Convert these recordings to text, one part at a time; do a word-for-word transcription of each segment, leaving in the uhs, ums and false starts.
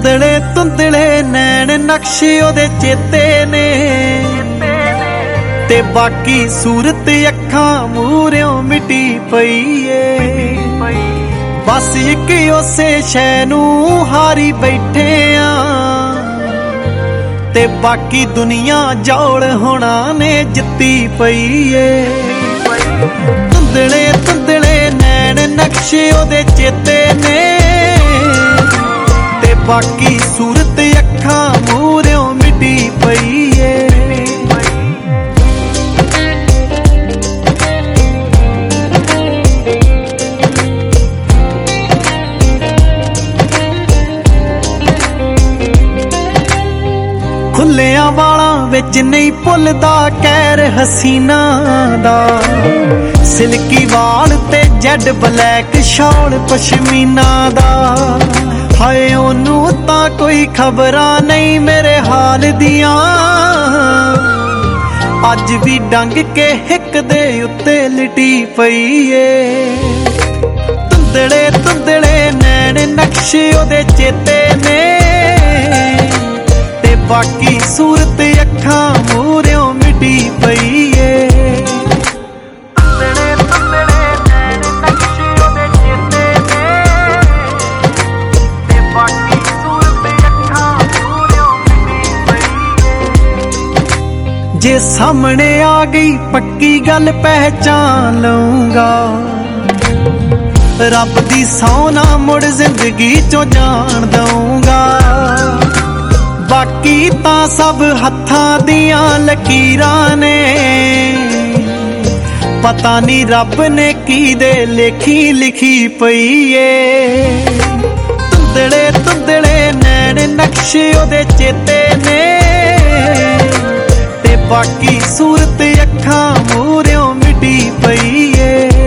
ਧੁੰਦਲੇ ਧੁੰਦਲੇ ਨੈਣ ਨਕਸ਼ੇ ਉਹਦੇ ਚੇਤੇ ਨੇ ਤੇ ਬਾਕੀ ਸੂਰਤ ਅੱਖਾਂ ਮੂਹਰਿਓਂ ਮਿਟੀ ਪਈ ਏ। ਬਸ ਇੱਕ ਉਸੇ ਸ਼ੈ ਨੂੰ ਹਾਰੀ ਬੈਠੇ ਆ ਤੇ ਬਾਕੀ ਦੁਨੀਆ ਜੌਲ ਹੋਣਾ ਨੇ ਜਿੱਤੀ ਪਈ ਏ। ਧੁੰਦਲੇ ਧੁੰਦਲੇ ਨੈਣ ਨਕਸ਼ੇ ਉਹਦੇ ਚੇਤੇ ਨੇ ਤੇ ਬਾਕੀ ਸੂਰਤ ਅੱਖਾਂ ਮੂਹਰਿਓਂ ਮਿਟੀ ਪਈ ਏ। ਖੁੱਲਿਆਂ ਵਾਲਾਂ ਵਿੱਚ ਨਹੀਂ ਭੁੱਲਦਾ ਕਹਿਰ ਹਸੀਨਾ ਦਾ, ਸਿਲਕੀ ਵਾਲ ਤੇ ਜੈਡ ਬਲੈਕ ਸ਼ਾਲ ਪਸ਼ਮੀਨਾ ਦਾ। ਹਾਏ ਉਹਨੂੰ ਤਾਂ ਕੋਈ ਖਬਰਾਂ ਨਹੀਂ ਮੇਰੇ ਹਾਲ ਦੀਆਂ, ਅੱਜ ਵੀ ਡੰਗ ਕੇ ਹਿੱਕ ਦੇ ਉੱਤੇ ਲਿਟੀ ਪਈ ਏ। ਧੁੰਦਲੇ ਧੁੰਦਲੇ ਨੈਣ ਨਕਸ਼ੇ ਉਹਦੇ ਚੇਤੇ ਨੇ ਤੇ ਬਾਕੀ ਸੂਰਤ ਅੱਖਾਂ ਮੂਹਰਿਓਂ ਮਿਟੀ ਪਈ ਏ। ਜੇ ਸਾਹਮਣੇ ਆ ਗਈ ਪੱਕੀ ਗੱਲ ਪਹਿਚਾਨ ਲਊਂਗਾ, ਰੱਬ ਦੀ ਸਹੁੰ ਨਾ ਮੁੜ ਜ਼ਿੰਦਗੀ ਚੋਂ ਜਾਣ ਦਊਂਗਾ। ਬਾਕੀ ਤਾਂ ਸਭ ਹੱਥਾਂ ਦੀਆਂ ਲਕੀਰਾਂ ਨੇ, ਪਤਾ ਨਹੀਂ ਰੱਬ ਨੇ ਕੀ ਦੇ ਲੇਖੀ ਲਿਖੀ ਪਈ ਏ। ਧੁੰਦਲੇ ਧੁੰਦਲੇ ਨੈਣ ਨਕਸ਼ੇ ਉਹਦੇ ਚੇਤੇ ਨੇ ਤੇ ਬਾਕੀ ਸੂਰਤ ਅੱਖਾਂ ਮੂਹਰਿਓਂ ਮਿਟੀ ਪਈ ਏ।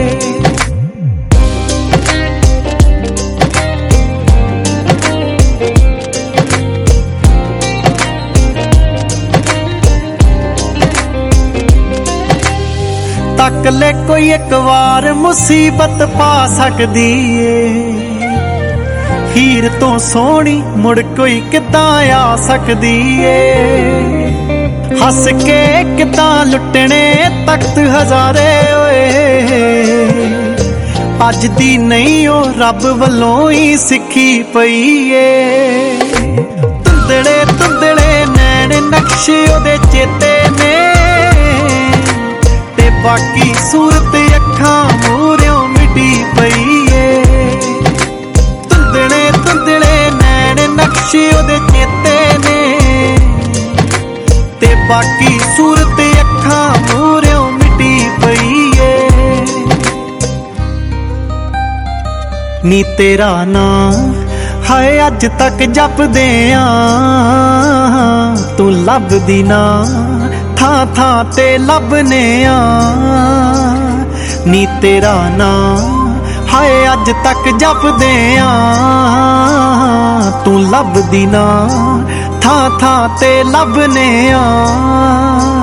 ਤੱਕ ਲੈ ਕੋਈ ਇੱਕ ਵਾਰ ਮੁਸੀਬਤ ਪਾ ਸਕਦੀ ਏ, ਹੀਰ ਤੋਂ ਸੋਹਣੀ ਮੁੜ ਕੋਈ ਕਿੱਦਾਂ ਆ ਸਕਦੀ ਏ। ਹੱਸ ਕੇ ਕਿੱਦਾਂ ਲੁੱਟਣੇ ਤਖਤ ਹਜ਼ਾਰੇ ਓਏ, ਅੱਜ ਦੀ ਨਹੀਂ ਉਹ ਰੱਬ ਵੱਲੋਂ ਹੀ ਸਿੱਖੀ ਪਈ ਏ। ਧੁੰਦਲੇ ਧੁੰਦਲੇ ਨੈਣ ਨਕਸ਼ੇ ਉਹਦੇ ਚੇਤੇ ਨੇ ਤੇ ਬਾਕੀ ਸੂਰਤ ਅੱਖਾਂ ਮੂਹਰਿਓਂ ਮਿਟੀ ਪਈ ਏ। ਧੁੰਦਲੇ ਧੁੰਦਲੇ ਨੈਣ ਨਕਸ਼ੇ ਉਹਦੇ ਚੇਤੇ ਨੇ ਤੇ ਬਾਕੀ ਸੂਰਤ ਅੱਖਾਂ ਮੂਹਰਿਓਂ ਮਿਟੀ ਪਈ ਏ। ਨੀ ਤੇਰਾ ਨਾਂ ਹਾਏ ਅੱਜ ਤੱਕ ਜਪਦੇ ਆਂ, ਤੂੰ ਲੱਭਦੀ ਨਾ ਥਾਂ ਥਾਂ ਤੇ ਲੱਭਨੇ ਆ। ਨੀ ਤੇਰਾ ਨਾਂ ਹਾਏ ਅੱਜ ਤੱਕ ਜਪਦੇ ਆਂ, ਤੂੰ ਲੱਭਦੀ ਨਾ ਥਾਂ ਥਾਂ ਤੇ ਲੱਭਨੇ ਆ।